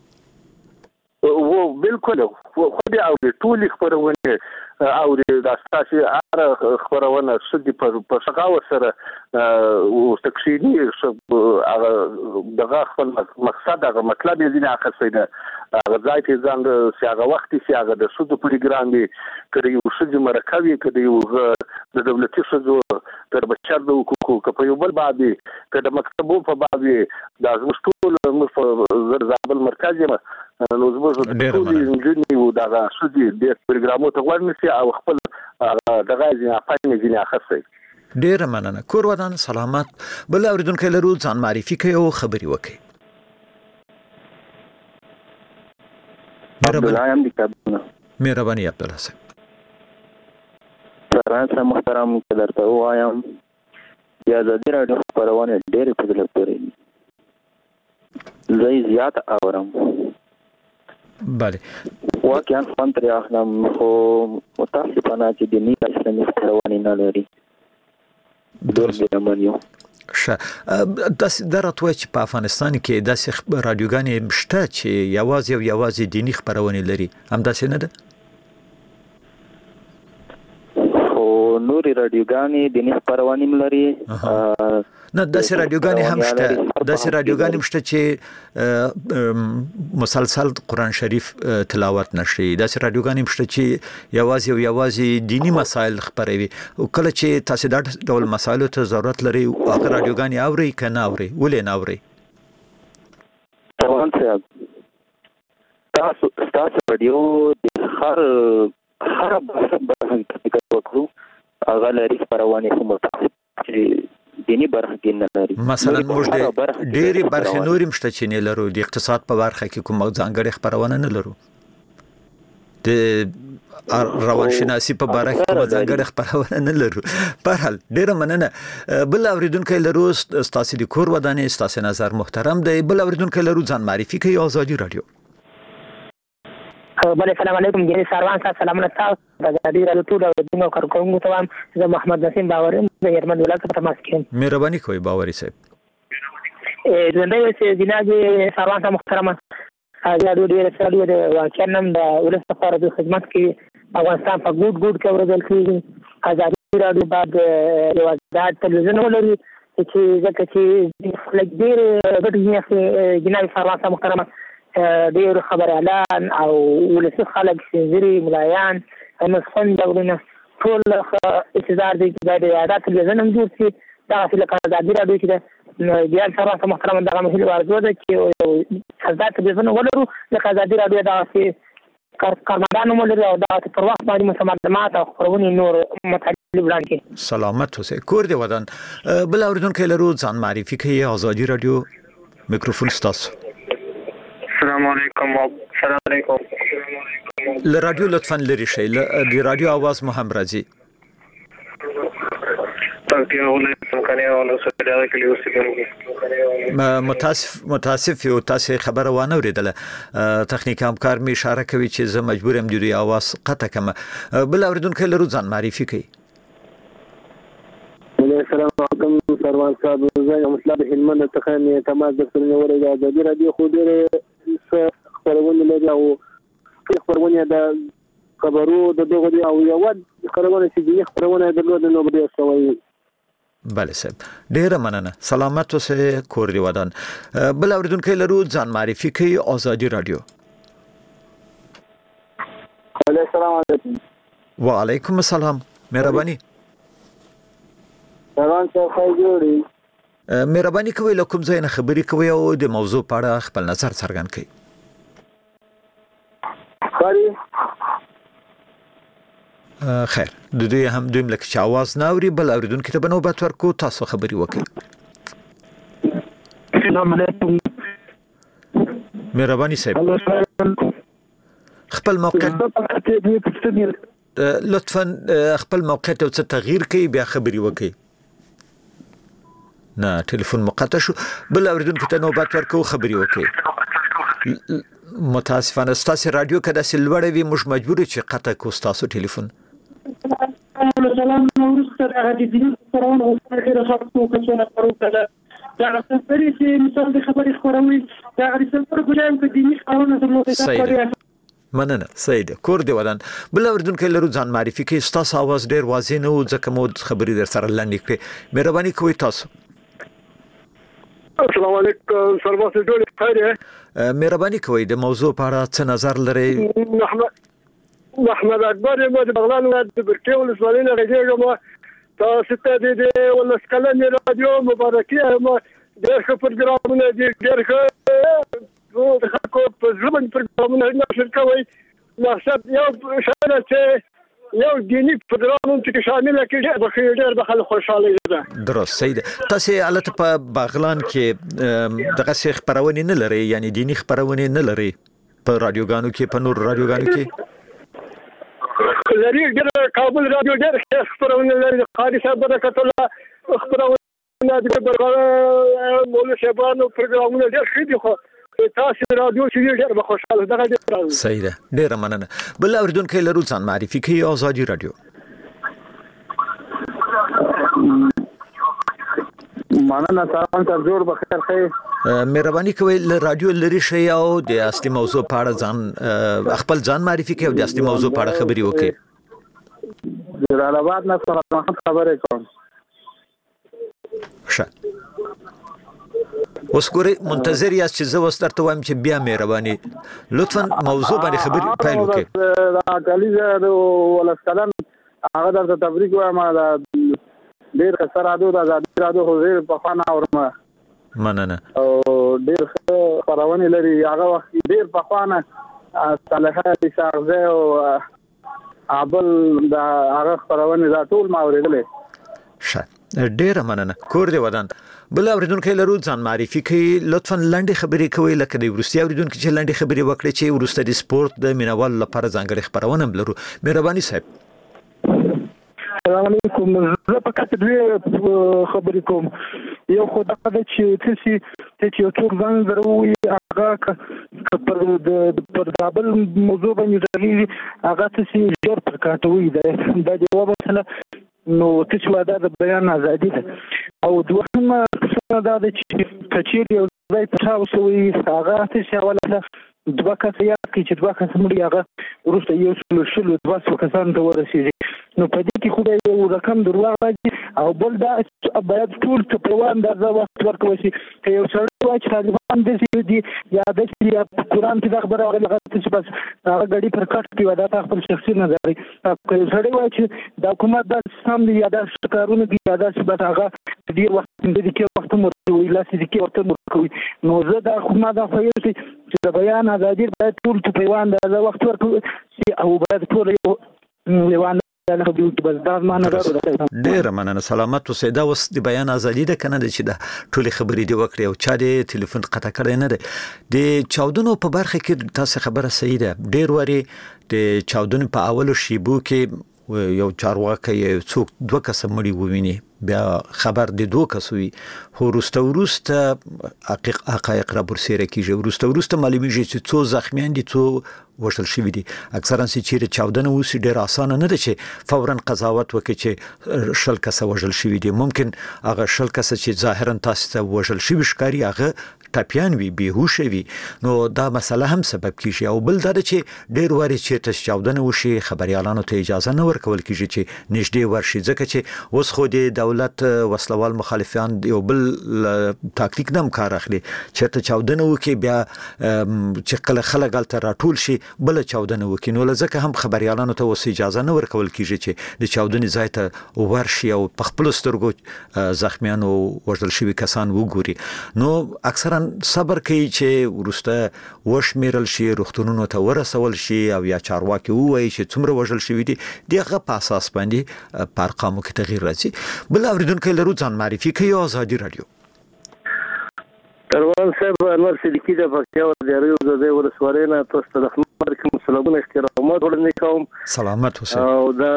و بالکل خو دې او ټول خبرونه او د تاسو هر خبرونه سدي په شقاوه سره او تکشینی هغه دغه خپل مقصد هغه مطلب یې نه اخستې ده هغه ځای ته ځان چې هغه وخت چې هغه د سود پروګرام دی کړي یو شې مرکوي کړي یو د دولتي سودو تر بشر د حقوقو په یو بل باندې کړه مکتبو په باندې د ازمشتول زرزابل مرکز نو زموږ ټول انجنیري او دغه سودي د پروګرامو ته ورنسي او خپل دغه ځای په نه اخستې ډیر مننه کور ودان سلامت بل اوریدونکو لرو ځان معرفي کوي او خبري وکي عبدالله ام دکتابونه مهرباني عبدالله صاحب سره محترم درته وایم یا د دې راډیو خبرونه ډېر په دل پورې زي زیات اورم بله واقعا فن تر اخلم خو متاسفانه چې د نیت اسلامي خبرونه نه لري درځه منیو ش داس درته چې په افغانستان کې داسې رادیوګانې مشته چې یوازې او یوازې دینی خبرونه لري هم داسې نه ده نوري رادیوګانې د نه خبرونه لري نه داسې رادیوګانې هم شته داسې رادیوګانې مشته چې مسلسل قرآن شریف تلاوت نشي داسې رادیوګانې مشته چې یوازې او یوازې دینی مسایل خبروي او کله چې تاسو دا ډول مسایلو ته ضرورت لري هغه رادیوګانې اوري کنه اوري ولې نه اوري روان صاحب تاسو تاسو رادیو د هر هر برخه کې وکړو هغه لري خبرونه هم چې دینی برخه کې نه لري مثلا موږ ډېری برخه نورې مشته چې نه لرو د اقتصاد په برخه کې کوم ځانګړي خبرونه نه لرو د روانشناسي په برخه کې کوم ځانګړي خبرونه نه لرو په هر ډېر مننه بل اوریدونکو لرو تاسو د کور ودانې تاسو نظر محترم دی بل اوریدونکو لرو ځان معرفي کوي آزادي رادیو بله سلام علیکم جنی ساروان صاحب سلامونه تاسو د آزادي رادیو ټول اوریدونکو کارکونکو ته زه محمد نسیم باوري د یرمن ولایت څخه تماس کوم مهرباني کوي باوري صاحب ا ژوندۍ چې جناب ساروان صاحب محترم آزادي رادیو د واکرنم د ولس لپاره د خدمت کې افغانستان په ګډ ګډ کې ورزل کیږي آزادي رادیو بعد یو آزاد تلویزیون ولري چې ځکه چې خلک ډېر غټ جناب ساروان صاحب محترم ډېر خبر اعلان او ولسی خلک سنځري ملایان مسخن ډولونه ټول انتظار دي چې د عادت تلویزیون هم جوړ شي دا چې آزادي رادیو چې بیا سره محترم دغه مهله ورځو ده چې آزاد تلویزیون ولرو د آزادي رادیو دا چې کارمندانو مولري او دا پر وخت باندې مسلمانات او خبرونه نور مطالب وړاندې کوي سلامت اوسئ کور دی ودان بل اوریدونکو لرو ځان معرفي کوي آزادي رادیو میکروفون ستاسو السلام علیکم السلام علیکم ل رادیو لطفا لري شي د رادیو आवाज مو هم راځي پکتیا ولایت څنګه او نو څه دا کلی اوسېدونکو متاسف متاسف یو تاسو خبره وانه اوریدله تخنیک همکار می اشاره کوي چې زه مجبور یم د دوی اواز قطع کم بل اوریدونکو لرو ځان معرفي کوي. السلام علیکم سروان صاحب زه یم مطلب هلمند څخه مې تماس د سرنوري د ازادي رادیو خو ډېر خبرونه لري او خبرونه د خبرو د دغه دی او یو خبرونه چې د خبرونه د نو د نو بده سوي. بله صاحب ډیره مننه سلامت اوسه کور دی ودان. بل اوریدونکو لرو ځان معرفي کوي ازادي رادیو. السلام علیکم. وعلیکم السلام مهرباني. روان څه خو جوړي مهرباني کوي له کوم ځای نه خبري کوي او د موضوع په اړه خپل نظر څرګند کړئ. خاري خیر د دې هم دویم لکه چې आवाज نه اوري بل اوریدونکو ته بنوبت ورکو تاسو خبري وکړئ. السلام علیکم. مهرباني صاحب خپل موقع لطفا خپل موقع ته څه تغییر کړئ بیا خبري وکړئ. نه ټلیفون مقطع شو بل اوریدونکو ته نوبت ورکو خبري وکړي. متاسفانه ستاسو رادیو کده سلوړې وي موږ مجبور چې قطع کو ستاسو ټلیفون. سلام ورسته هغه د دې سره او ډېر خاصو کڅونه پرو کړه دا څه پرې چې مثال د خبرې خبروي دا رسل پر ګلام کې دیني قانون سره مننه سید کور دی ودان. بل اوریدونکو لرو ځان معرفي کوي ستاسو आवाज ډېر واضح نه و ځکه مو خبري در سره لاندې کړې مهرباني کوئ تاسو. السلام علیکم سروان ټول خیر. مهرباني کوئ د موضوع په اړه څه نظر لرئ؟ محمد محمد اکبر یم د بغلان ولایت د برکې ولسوالۍ نه راځم. تاسو ته د ولسکلن رادیو مبارکي یم ډېر ښه پروګرامونه دي ډېر ښه د خلکو په ژبه پروګرامونه نشر کوي. مقصد یو شاید چې یو دینی پروګرام چې شامل کړي به ډېر به خلک خوشاله دي. درست سید تاسو البته په بغلان کې دغه څه خبرونه نه لري یعنی دینی خبرونه نه لري په رادیوګانو کې په نور رادیوګانو کې لري ډېر کابل رادیو ډېر خبرونه لري قاری صاحب برکت الله خبرونه د برابر مولوی شبانو پروګرامونه ډېر ښه دي خو تاسو رادیو چې ډېر به خوشاله ده ډېر صحیح ده ډېر مننه. بل اوریدونکو لرو ځان معرفي کوي ازادي رادیو. مننه سلام تاسو جوړ بخیر خیر. مهرباني کوئ له رادیو لري شي او د اصلي موضوع په اړه ځان خپل ځان معرفي کوي او د اصلي موضوع په اړه خبري وکړي. جلال آباد نه سره خبرې کوم. ښه اوس ګورئ منتظر یاست چې زه اوس درته وایم چې بیا مهرباني لطفا موضوع باندې خبرې پیل وکړئ. دا کلیزه ولسکلن هغه درته تبریک وایم ډېر ښه رادیو د ازادي رادیو خو ډېر پخوانه اورم. مننه او ډېر ښه خبرونه لري هغه وخت ډېر پخوانه صالحه اسحاقزی او ابل دا هغه خبرونه دا ټول ما اورېدلې. ښه ډېر مننه کور دی ودان. بل اوریدونکو لرو ځان معرفي کوي لطفا لنډي خبرې کوي لکه د ورستي اوریدونکو چې لنډي خبرې وکړي چې ورسته د سپورت د مینوال لپاره ځانګړي خبرونه بلرو. مهرباني صاحب. السلام علیکم زه په کاته دوه خبرې کوم. یو خدای دې چې تاسو چې یو څوک ځان دروي هغه پر د پر دابل موضوع باندې دغې هغه تاسو ډېر پر کاټوي دا جواب سره نو تاسو واده د بیان ازادي ده او دوهم څه دا چې کچېری یو ځای په تاسو وي هغه تاسو اوله دوه کسه یا چې دوه کسه مړي هغه ورسته یو څلور شلو دوه څو کسان ته ورسېږي نو په دې کې خو یو رقم درواغ راځي او بل دا باید ټول ټپوان دا وخت ورکوي چې یو سړی وایي چې طالبان داسې دي یا داسې یا قرآن کې دا خبره راغلې چې بس هغه ګاډي پر کټ کې ودا تا خپل شخصي نظر یو سړی وایي چې د حکومت دا سم دي یا دا کارونه دي یا دا چې بس هغه ډېر وخت دې کې وخت مو وي لاس دې کې وخت مو کوي نو زه دا حکومت دا خو چې د بیان ازادي باید ټول ټپوان دا وخت ورکوي او باید ټول لیوان ډېر مننه سلامت اوسئ. دا اوس د بیان ازادي ده کنه چې دا ټولې خبرې دی وکړي او چا دې ټلیفون قطع کړی نه دی. د چاودنو په برخه کې تاسو خبره صحیح ده. ډېر واري د چاودنو په اولو شیبو کې یو چارواکي یو څوک دوه کس مړي وویني بیا خبر د دوه کسوي خو وروسته وروسته حقایق را برسېره کیږي وروسته وروسته معلومیږي چې څو زخمیان دي څو وشل شوي دي اکثرا چې چیرې چاودنه وسی ډیر اسانه نه ده چې فورا قضاوت وکړي چې شل کس وشل شوي دي ممکن هغه شل کس چې ظاهرا تاسو ته وشل شوي ښکاری هغه ټاپیان وي بیهوش وي نو دا مسله هم سبب کیږي او بل دا چې ډیر واري چې تاسو چاودنه وشي خبريالانو ته اجازه نه ورکول کیږي چې نږدې ورشي ځکه چې اوس خو د دولت وسلوال مخالفان یو بل تاکتیک نم کار اخلي چې ته چاودنه وکي بیا چې کله خلک غلطه راټول شي بل چاودنه وکي نو لکه هم خبريالانو ته اوس اجازه نه ورکول کیږي چې د چاودنې ځای ته ورشي او په خپل سترګو زخمیانو وژل شوي کسان وګوري نو اکثرا صبر کوي چې ورسته وشمیرل شي روغتونونو ته ورسول شي او یا چارواکي وایي چې څومره وژل شوي دي دغه په اساس باندې په ارقامو کې تغییر راځي بل اوریدونکو لرو ځان معرفي کوي آزادي رادیو کاروان صاحب انور صدیقی د پکتیا ولایت د ولسوالۍ نه تاسو ته خدمت کوم سلامونه احترامات وړاندې کوم سلامت اوسئ او دا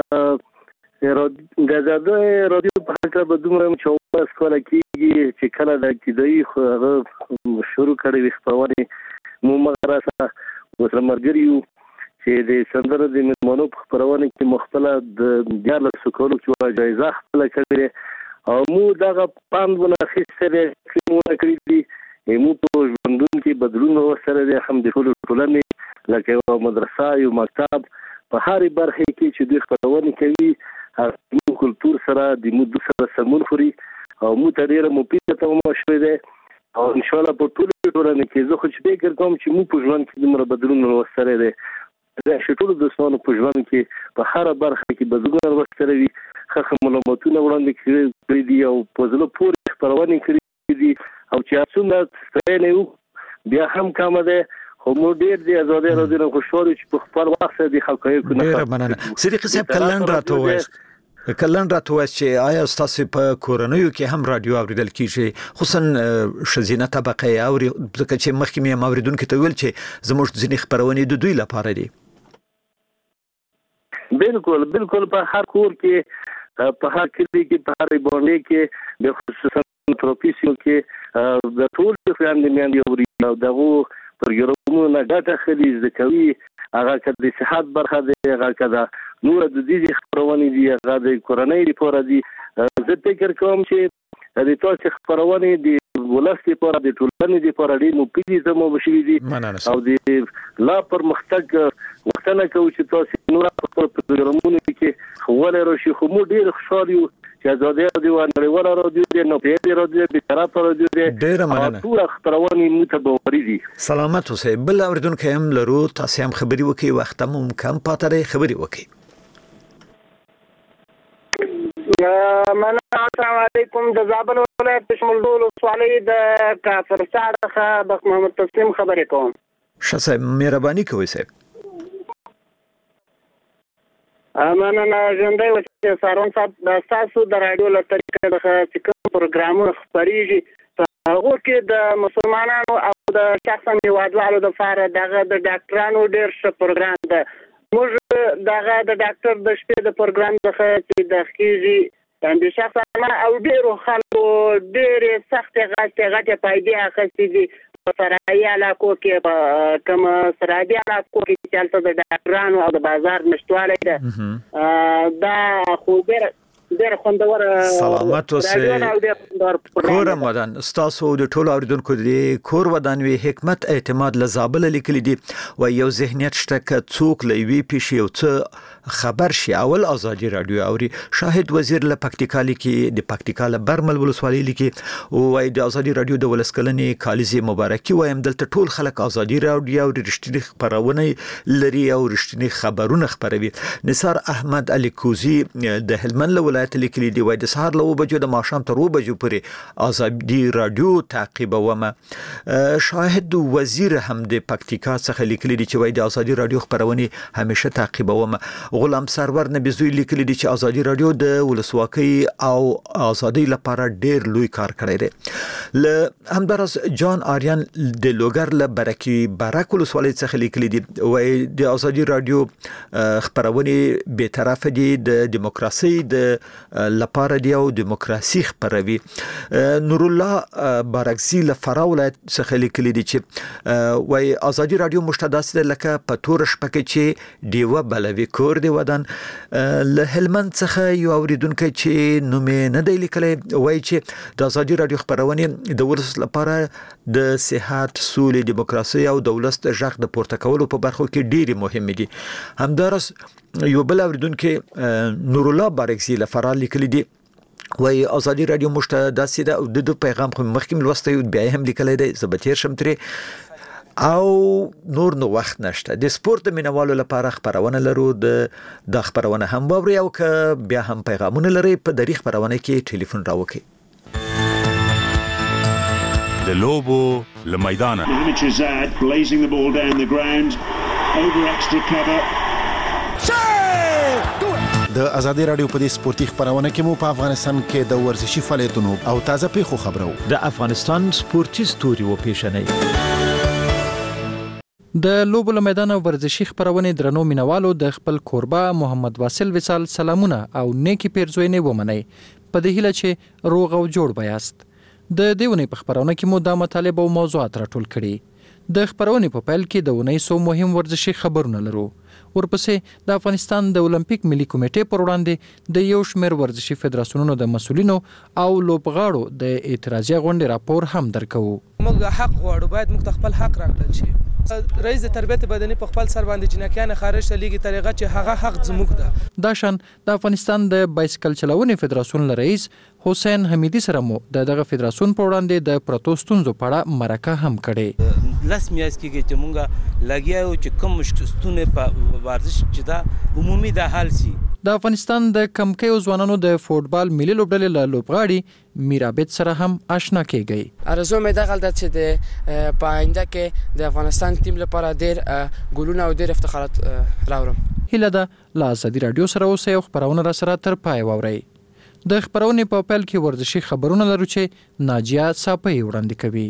د زاده رادیو په حق به دومره چوپاس کوله کیږي چې کله د کیدای خو هغه شروع کړی خبرونه مو مغراسه وسره مرګریو چې د سندره د مېلمنو په خبرونه کې مختله د دیار سکولو چې جایزه خپل کړی او مو دغه پاندونه خسته کومه کړی دي مو په ژوندون کې بدلون وسره د حمد ټول ټولنې لکه یو مدرسه یو مکتب په هر برخه کې چې دوی خبرونه کوي مو کلتور سره د مو د سره سمون خوري او مو ترېره مو پیته ته مو شوي دي او ان شاء الله په ټول ټولنه کې زه خو چې فکر کوم چې مو په ژوند کې دومره بدلون وسره دي دا چې ټول د سونو په ژوند کې په هر برخه کې بدلون وسره وي خخ معلوماتونه وړاندې کړی دي او په ځله پورې خبرونه کړی دي او چې څومره ستنه یو بیا هم کوم ده خو مو ډیر دی آزادي راځي خوشاله چې په خپل وخت د حقایق نه ډیر مننه صدیق صاحب کلن راته وایست کلن راته وایست چې آیا تاسو په کورونیو کې هم رادیو اوریدل کیږي خصوصا شزینه طبقه او ځکه چې مخکې مې اوریدونکو ته ویل چې زموږ ځینې خبرونه د دوی لپاره دي بالکل بالکل په هر کور کې په هر کلی کې په هر باندې کې د خصوصا پروفیسیو کې د ټول فیملی مېندې او دغه پروګرامونه ډاټا خري ځکوي هغه کله د صحت برخه دی هغه کله نور د دې خبرونه دي هغه د کورنۍ لپاره دي زه فکر کوم چې د تاسو خبرونه دي ولستي لپاره د ټولنې لپاره ډېر مفید زمو بشوي دي او د لا پر مختګ وختنه کوي چې تاسو نور په پروګرامونه کې خوله راشي خو مو ډېر خوشاله یو چې آزادي رادیو نړیواله رادیو دی نو په رادیو د طرف رادیو دی ډېر مننه ټول خبرونه متبوري دي سلامت اوسئ بل اوریدونکو هم لرو تاسو هم خبري وکي وخت مو کم پاتره خبري وکي من السلام علیکم د زابل ولایت شمول ډول سوالي د کافر سره د محمد تسلیم خبرې کوم شاسه مهرباني کوئ صاحب امانه ژوندۍ وسه سارون صاحب د تاسو د رادیو له طریقې د کوم پروګرامونو خبريږي هغه کې د مسلمانانو او د شخصا هیوادوالو د فار دغه د ډاکټرانو ډېر ښه پروګرام ده موږ دغه د ډاکټر د شپې د پروګرام څخه چې د خېږي د شخصا او ډېرو خلکو ډېرې سختې غټې غټې پیدې اخیستې دي په سرایي علاقو کې کوم سرایي علاقو کې چې هلته د ډاکټرانو او د بازار نشتوالی ده دا خو ډېر ډېر خوندور سلامت اوسئ کور مدن تاسو د ټولو اوریدونکو د کور ودان وی حکمت اعتماد لزابل لیکلي دي و یو ذهنیت شته ک څوک لوي پیشي او څه خبر شي اول آزادي رادیو اوري شاهد وزیر له پکتیکالي کې د پکتیکاله برمل ولسوالۍ لیکي او وايي د آزادي رادیو د ولسکلنې کالیزي مبارکي وایم دلته ټول خلک آزادي رادیو او رښتینی خبرونه لري او رښتینی خبرونه خبروي نثار احمد علي کوزي د هلمند له ولایت لیکلي دی وای د سهار له بجو د ماښام تر و بجو پورې آزادي رادیو تعقیبومه شاهد وزیر هم د پکتیکا څخه لیکلي دی چې وای د آزادي رادیو خبرونه همیشه تعقیبومه غلام سرور نبیزوی لیکلی دی چې ازادي رادیو د ولسواکۍ او ازادۍ لپاره ډیر لوی کار کړی دی. ل همدارس جان آریان د لوګر له برکی برک ولسوالۍ څخه لیکلی دی وای د ازادي رادیو خبرونه به طرف دي د دیموکراسي د لپاره دی او دیموکراسي خبروي. نور الله بارکزی له فرا ولایت څخه لیکلی دی چې وای ازادي رادیو مشتداس لکه په تور شپه کې چې دیوه بلوي کور دی ودان. له هلمند څخه یو اوریدونکو چې نومې نه دی لیکلی وای چې د ازادي رادیو خبرونه د ولس لپاره د صحت سولې دیموکراسي او دولت د ژغ د پورته کولو په برخو کې ډېری مهم دي. همدارس یو بل اوریدونکو نور الله بارکزی له فرا لیکلی دی وای ازادي رادیو مشتداس ده او د پیغام خو مخکې لوسته بیا هم لیکلی دی زبتیر شمتري او نور نو وخت نشته. د سپورت مینوالو لپاره خبرونه لرو د د خبرونه هم ووري او که بیا هم پیغامونه لري په دری خبرونه کې ټلیفون راوکي. د لوبو لمیدانه Hamid blazing the ball down the ground over extra cover. د ازادي رادیو په دې سپورتي خبرونه کې مو په افغانستان کې د ورزشي فعالیتونو او تازه پیښو خبرو د افغانستان سپورتي ستوري و پیښنې د لوبو میدان ورزشي خبرونه درنو مینوالو د خپل کوربه محمد واصل وصال سلامونه او نیکی پیرزوینه ومني په دې هیله چې روغ او جوړ بیاست. د دیونه په خبرونه کې مو د مطالب او موضوعات راټول کړي. د خبرونه په پیل کې د ونې سو مهم ورزشي خبرونه لرو. ورپسې د افغانستان د اولمپیک ملي کمیټې پر وړاندې د یو شمېر ورزشي فدراسیونونو د مسولینو او لوبغاړو د اعتراضي غونډې راپور هم درکو. موږ حق غواړو، باید موږ خپل حق راکړل شي. رئیس د تربیت بدني په خپل سر باندې جنکیان خارج ته لیږي طریقه چې هغه حق زموږ ده. دا شان د افغانستان د بایسکل چلونې فدراسیون رئیس حسین حمیدی سره مو د دغه فدراسیون په وړاندې د پروتو ستونزو په اړه مرکه هم کړې. لاس میاس کې چې مونږه لګیاو چې کوم مشکلونه په ورزش چې دا عمومي د حل سي. د افغانستان د کمکیو ځوانانو د فوټبال ملي لوبډلې له لوبغاړي میرابت سره هم آشنا کیږي. ارزو مې دغه د چې د پاینده کې د افغانستان ټیم لپاره ډیر ګولونه او ډیر افتخارات راوړم. هله ده لا ازادي رادیو سره اوسه یو خبرونه را سره تر پای ووري. د خبرونه په پیل کې ورزشي خبرونه لرو چې ناجیه صاحب وړاندې کوي.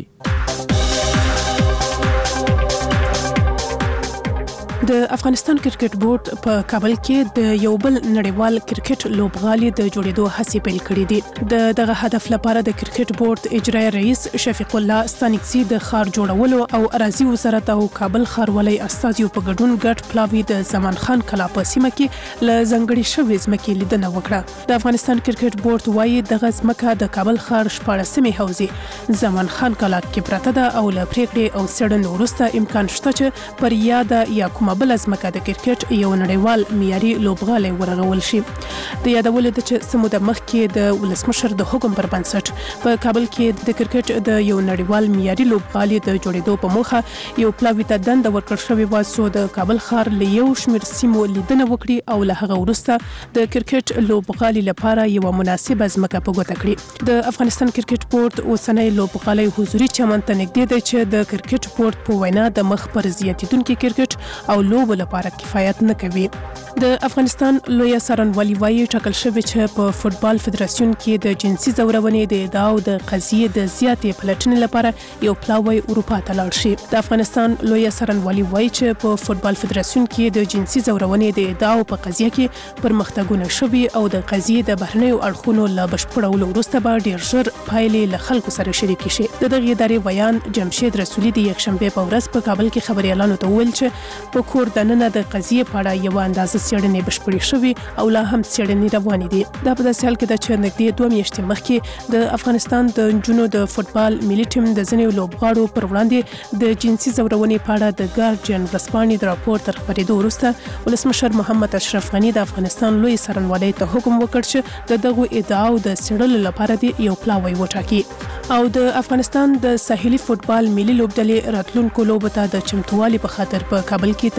د افغانستان کرکټ بورډ په کابل کې د یو بل نړیوال کرکټ لوبغالي د جوړېدو هڅې پیل کړې دي. د دغه هدف لپاره د کرکټ بورډ اجرایي رئیس شفیق الله ستانکزي د ښار جوړولو او اراضي وزارت او کابل ښاروالۍ استازیو په ګډون ګډ پلاوي د زمان خان کلا په سیمه کې له ځنګړې شوې ځمکې لیدنه وکړه. د افغانستان کرکټ بورډ وایي دغه ځمکه د کابل ښار شپاړسمې حوزې زمان خان کلا کې پرته ده او له پریکړې او څېړنې وروسته امکان شته چې پر یاده یا کومه بل ځمکه د کرکټ یو نړیوال معیاري لوبغالی ورغول شي. د یادولو ده چې سموده مخکې د ولسمشر د حکم پر بنسټ په کابل کې د کرکټ د یو نړیوال معیاري لوبغالي د جوړېدو په موخه یو پلاوي ته دنده ورکړل شوې وه څو د کابل ښار له یو شمېر سیمو لیدنه وکړي او له هغه وروسته د کرکټ لوبغالي لپاره یوه مناسبه ځمکه په ګوته کړي. د افغانستان کرکټ بورډ اوسنی لوبغالی حضوري چمن ته نږدې دی چې د کرکټ بورډ په وینا د مخ پر زیاتېدونکي کرکټ او لوبو لپاره کفایت نه کوي. د افغانستان لویه څارنوالي وایي ټاکل شوی چې په فوټبال فدراسیون کې د جنسي ځورونې د ادعاو د قضیې د زیاتې پلټنې لپاره یو پلاوی اروپا ته لاړ شي. د افغانستان لویه څارنوالي وایي چې په فوټبال فدراسیون کې د جنسي ځورونې د ادعاو په قضیه کې پرمختګونه شوي او د قضیې د بهرنیو اړخونو له بشپړولو وروسته به ډېر ژر پایلې له خلکو سره شریکې شي. د دغې ادارې ویان جمشید رسولي د یکشنبې په ورځ په کابل کې خبریالانو ته وویل چې په کور دننه د قضیې په اړه یوه اندازه څېړنې بشپړې شوي او لا هم څېړنې روانې دي. دا په داسې حال کې ده چې نږدې دوه میاشتې مخکې د افغانستان د نجونو د فوټبال ملي ټیم د ځینې لوبغاړو پر وړاندې د جنسي ځورونې په اړه د ګارډین ورځپاڼې د راپور تر خپرېدو وروسته ولسمشر محمد اشرف غني د افغانستان لوی څارنوالۍ ته حکم وکړ چې د دغو ادعاو د څېړلو لپاره دې یو پلاوی وټاکي. او د افغانستان د ساحلي فوټبال ملي لوبډلې راتلونکو لوبو ته د چمتووالي په خاطر په کابل کې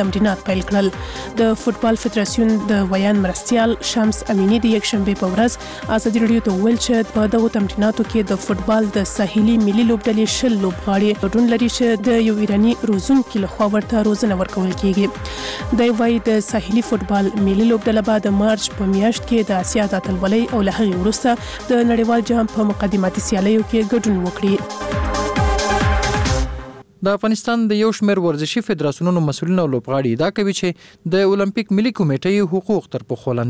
تمرینات پیل کړل. د فوتبال فدراسیون د ویان مرستيال شمس امینی د یک شنبه په ورځ ازادي راډیو ته ویل چې په دغه تمریناتو کې د فوتبال د ساحلي ملي لوبډلې شل لوبغاړي ګډون لري چې د یو ایرانی روزونکي لخوا ورته روزنه ورکول کیږي. د وای د ساحلي فوتبال ملي لوبډله بعد مارچ په میاشت کې د اسیا د اتلولۍ او له هغې وروسته د نړیوال جام په مقدماتي سیالیو کې ګډون وکړي. د افغانستان د یو شمېر ورزشي فدراسیونونو مسؤلین او لوبغاړي دا کوي چې د اولمپیک ملي کمیټې حقوق تر پخوا